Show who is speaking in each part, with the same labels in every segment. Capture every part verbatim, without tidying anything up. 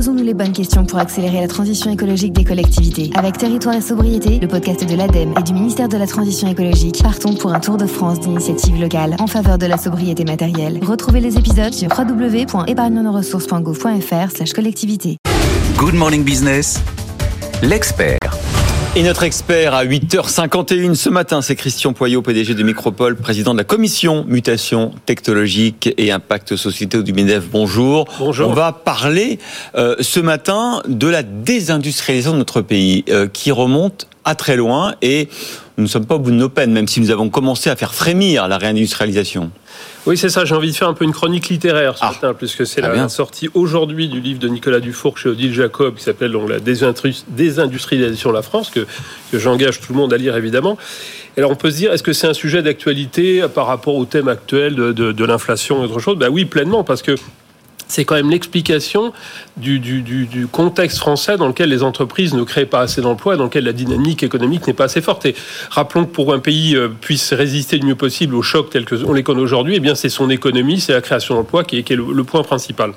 Speaker 1: Posons-nous les bonnes questions pour accélérer la transition écologique des collectivités. Avec Territoire et Sobriété, le podcast de l'ADEME et du ministère de la Transition écologique, partons pour un tour de France d'initiatives locales en faveur de la sobriété matérielle. Retrouvez les épisodes sur w w w point épargne nos ressources point gouv point f r slash collectivité.
Speaker 2: Good Morning Business, l'expert.
Speaker 3: Et notre expert à huit heures cinquante et une ce matin, c'est Christian Poyot, P D G de Micropole, président de la commission mutation technologique et impact société du MEDEF. Bonjour.
Speaker 4: Bonjour.
Speaker 3: On va parler euh, ce matin de la désindustrialisation de notre pays euh, qui remonte à très loin et nous ne sommes pas au bout de nos peines, même si nous avons commencé à faire frémir la réindustrialisation.
Speaker 4: Oui, c'est ça. J'ai envie de faire un peu une chronique littéraire ce
Speaker 3: ah.
Speaker 4: matin, puisque c'est
Speaker 3: ah
Speaker 4: la
Speaker 3: bien.
Speaker 4: sortie aujourd'hui du livre de Nicolas Dufourcq chez Odile Jacob, qui s'appelle donc La désindustrialisation de la France, que, que j'engage tout le monde à lire évidemment. Et alors on peut se dire, est-ce que c'est un sujet d'actualité par rapport au thème actuel de, de, de l'inflation et autre chose ? Ben oui, pleinement, parce que c'est quand même l'explication du, du, du, du contexte français dans lequel les entreprises ne créent pas assez d'emplois et dans lequel la dynamique économique n'est pas assez forte. Et rappelons que pour un pays puisse résister le mieux possible aux chocs tels qu'on les connaît aujourd'hui, eh bien c'est son économie, c'est la création d'emplois qui est, qui est le, le point principal.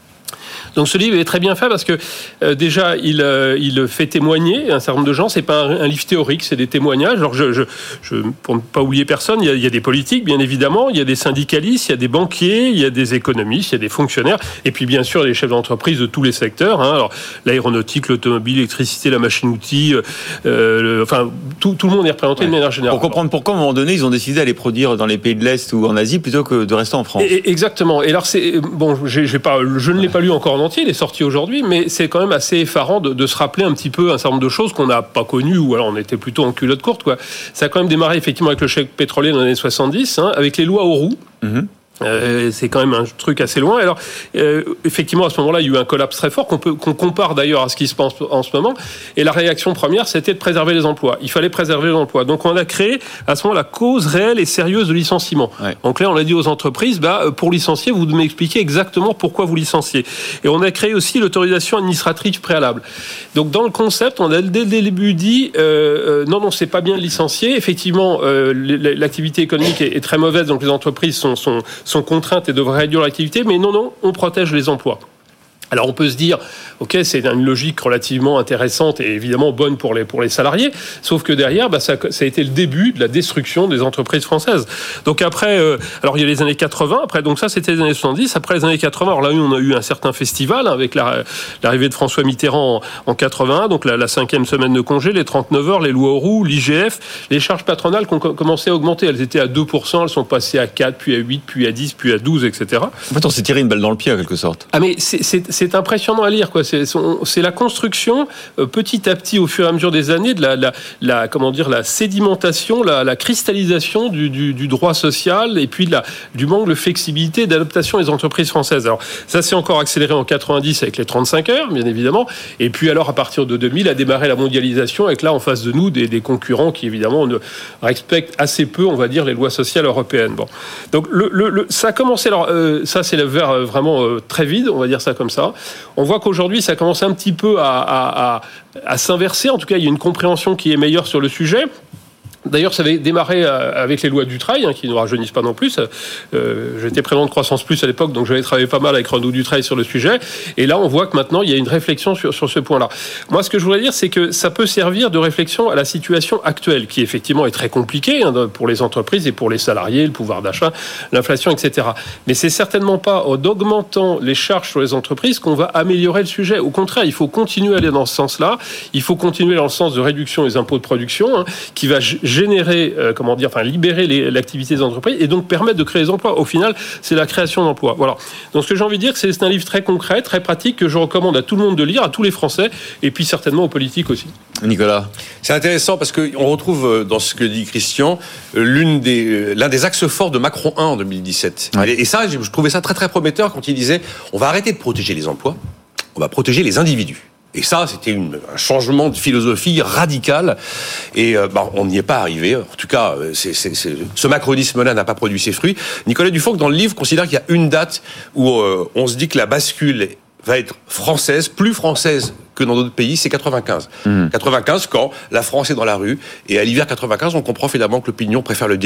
Speaker 4: Donc ce livre est très bien fait parce que euh, déjà il, euh, il fait témoigner un certain nombre de gens. C'est pas un, un livre théorique, c'est des témoignages. Alors je, je, je, pour ne pas oublier personne, il y, a, il y a des politiques bien évidemment, il y a des syndicalistes, il y a des banquiers, il y a des économistes, il y a des fonctionnaires, et puis bien sûr les chefs d'entreprise de tous les secteurs. Hein. Alors l'aéronautique, l'automobile, l'électricité, la machine-outil, euh, le, enfin tout, tout le monde est représenté ouais. de manière générale.
Speaker 3: Pour comprendre pourquoi à un moment donné ils ont décidé d'aller produire dans les pays de l'Est ou en Asie plutôt que de rester en France.
Speaker 4: Et, exactement. Et alors c'est bon, j'ai, j'ai pas, je ne l'ai pas lu encore en entier, il est sorti aujourd'hui, mais c'est quand même assez effarant de, de se rappeler un petit peu un certain nombre de choses qu'on n'a pas connues, ou alors on était plutôt en culotte courte, quoi. Ça a quand même démarré effectivement avec le chèque pétrolier dans les années soixante-dix, hein, avec les lois Auroux. Mmh. Euh, c'est quand même un truc assez loin. Alors, euh, effectivement, à ce moment-là, il y a eu un collapse très fort qu'on peut, qu'on compare d'ailleurs à ce qui se passe en ce moment. Et la réaction première, c'était de préserver les emplois. Il fallait préserver les emplois. Donc, on a créé à ce moment la cause réelle et sérieuse de licenciement. Ouais. Donc là, on a dit aux entreprises, bah, pour licencier, vous devez m'expliquer exactement pourquoi vous licenciez. Et on a créé aussi l'autorisation administrative préalable. Donc, dans le concept, on a dès le début dit, euh, euh, non, non, c'est pas bien de licencier. Effectivement, euh, l'activité économique est, est très mauvaise, donc les entreprises sont, sont sont contraintes et devraient réduire l'activité, mais non, non, on protège les emplois. Alors on peut se dire, ok, c'est une logique relativement intéressante et évidemment bonne pour les, pour les salariés, sauf que derrière, bah, ça, ça a été le début de la destruction des entreprises françaises. Donc après, euh, alors il y a les années quatre-vingts, après, donc ça c'était les années soixante-dix, après les années quatre-vingts, alors là on a eu un certain festival hein, avec la, l'arrivée de François Mitterrand en, en quatre-vingt-un, donc la, la cinquième semaine de congé, les trente-neuf heures, les lois Auroux, l'I G F, les charges patronales qui ont commencé à augmenter, elles étaient à deux pour cent, elles sont passées à quatre, puis à huit, puis à dix, puis à douze, et cetera.
Speaker 3: En fait on s'est tiré une balle dans le pied en quelque sorte.
Speaker 4: Ah mais c'est, c'est, c'est impressionnant à lire, quoi. C'est, c'est la construction euh, petit à petit au fur et à mesure des années de la, la, la comment dire la sédimentation, la, la cristallisation du, du, du droit social et puis de la, du manque de flexibilité et d'adaptation des entreprises françaises. Alors ça s'est encore accéléré en quatre-vingt-dix avec les trente-cinq heures, bien évidemment. Et puis alors à partir de deux mille a démarré la mondialisation avec là en face de nous des, des concurrents qui évidemment ne respectent assez peu, on va dire, les lois sociales européennes. Bon, donc le, le, le ça a commencé. Alors euh, ça c'est le verre euh, vraiment euh, très vide, on va dire ça comme ça. On voit qu'aujourd'hui, ça commence un petit peu à, à, à, à s'inverser. En tout cas, il y a une compréhension qui est meilleure sur le sujet. D'ailleurs, ça avait démarré avec les lois Dutreil, hein, qui ne rajeunissent pas non plus. Euh, j'étais président de Croissance Plus à l'époque, donc j'avais travaillé pas mal avec Renaud Dutreil sur le sujet. Et là, on voit que maintenant, il y a une réflexion sur, sur ce point-là. Moi, ce que je voudrais dire, c'est que ça peut servir de réflexion à la situation actuelle, qui effectivement est très compliquée hein, pour les entreprises et pour les salariés, le pouvoir d'achat, l'inflation, et cetera. Mais c'est certainement pas en augmentant les charges sur les entreprises qu'on va améliorer le sujet. Au contraire, il faut continuer à aller dans ce sens-là. Il faut continuer dans le sens de réduction des impôts de production, hein, qui va générer, euh, comment dire, enfin libérer les, l'activité des entreprises et donc permettre de créer des emplois. Au final, c'est la création d'emplois. Voilà. Donc ce que j'ai envie de dire, c'est que c'est un livre très concret, très pratique que je recommande à tout le monde de lire, à tous les Français et puis certainement aux politiques aussi.
Speaker 3: Nicolas,
Speaker 5: c'est intéressant parce que on retrouve dans ce que dit Christian l'une des l'un des axes forts de Macron un en deux mille dix-sept. Ouais. Et ça, je trouvais ça très très prometteur quand il disait on va arrêter de protéger les emplois, on va protéger les individus. Et ça, c'était une, un changement de philosophie radical. Et euh, bah, on n'y est pas arrivé. En tout cas, c'est, c'est, c'est, ce macronisme-là n'a pas produit ses fruits. Nicolas Dufourcq, dans le livre, considère qu'il y a une date où euh, on se dit que la bascule va être française, plus française que dans d'autres pays, c'est quatre-vingt-quinze. Mmh. quatre-vingt-quinze, quand la France est dans la rue. Et à l'hiver quatre-vingt-quinze, on comprend finalement que l'opinion préfère le déni.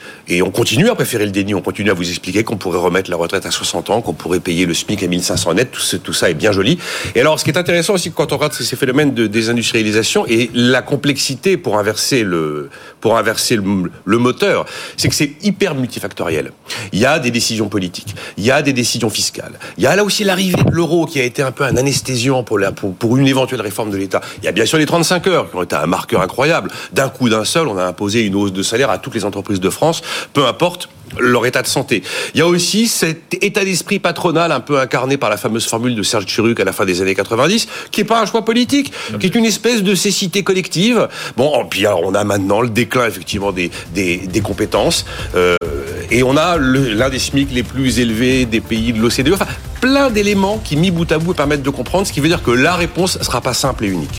Speaker 5: Et on continue à préférer le déni, on continue à vous expliquer qu'on pourrait remettre la retraite à soixante ans, qu'on pourrait payer le SMIC à mille cinq cents net, tout, ce, tout ça est bien joli. Et alors, ce qui est intéressant aussi quand on regarde ces phénomènes de désindustrialisation et la complexité pour inverser le, pour inverser le, le moteur, c'est que c'est hyper multifactoriel. Il y a des décisions politiques, il y a des décisions fiscales, il y a là aussi l'arrivée de l'euro qui a été un peu un anesthésiant pour, la, pour, pour une éventuelle réforme de l'État. Il y a bien sûr les trente-cinq heures qui ont été un marqueur incroyable. D'un coup, d'un seul, on a imposé une hausse de salaire à toutes les entreprises de France, peu importe leur état de santé. Il y a aussi cet état d'esprit patronal un peu incarné par la fameuse formule de Serge Tchuruk à la fin des années quatre-vingt-dix, qui est pas un choix politique, qui est une espèce de cécité collective. Bon, puis alors, on a maintenant le déclin effectivement des, des, des compétences, euh, et on a le, l'un des SMIC les plus élevés des pays de l'O C D E. Enfin, plein d'éléments qui, mis bout à bout, permettent de comprendre, ce qui veut dire que la réponse sera pas simple et unique.